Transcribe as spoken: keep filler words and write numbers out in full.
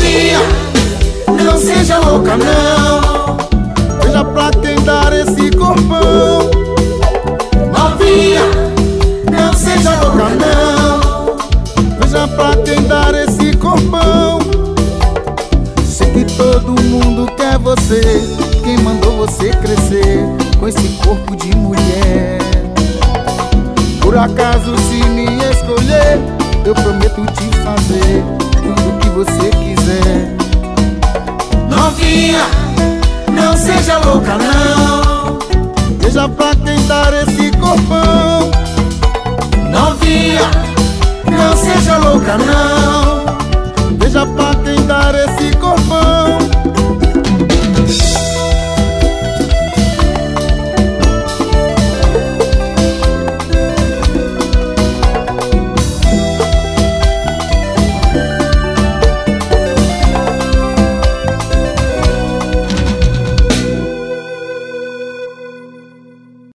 Novinha, não seja louca não, veja pra quem dar esse corpão. novinha, não seja louca não, Veja pra quem dar esse corpão. Sei que todo mundo quer você, quem mandou você crescer com esse corpo de mulher? Por acaso se me escolher, eu prometo te fazer tudo que você quiser. novinha, não seja louca não, Veja pra quem dar esse corpão. novinha, não seja louca não,